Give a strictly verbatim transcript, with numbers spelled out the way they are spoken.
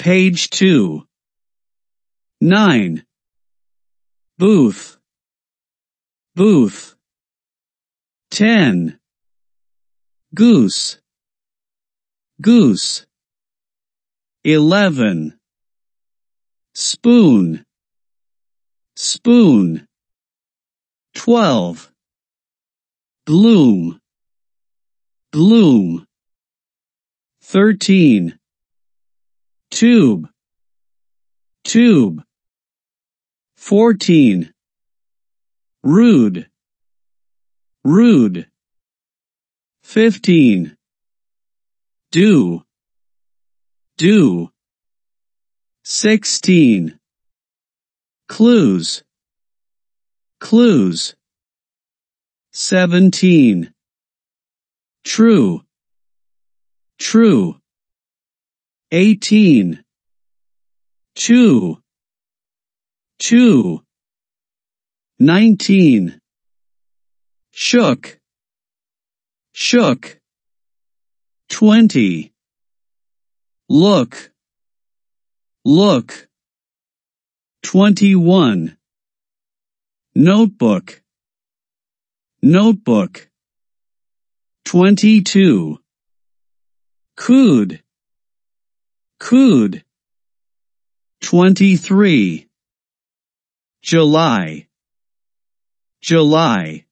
Page two. nine. Booth. Booth. ten. Goose. Goose. eleven. Spoon. Spoon. twelve. Bloom. Bloom. thirteen. Tube. Tube. fourteen. Rude. Rude. fifteen. Do. Do. sixteen. Clues. Clues. seventeen. True. True. eighteen. Chew. Chew. nineteen. Shook. Shook. twenty. Look. Look. twenty-one. Notebook. Notebook. twenty-two. Could. Could. twenty-three. July. July.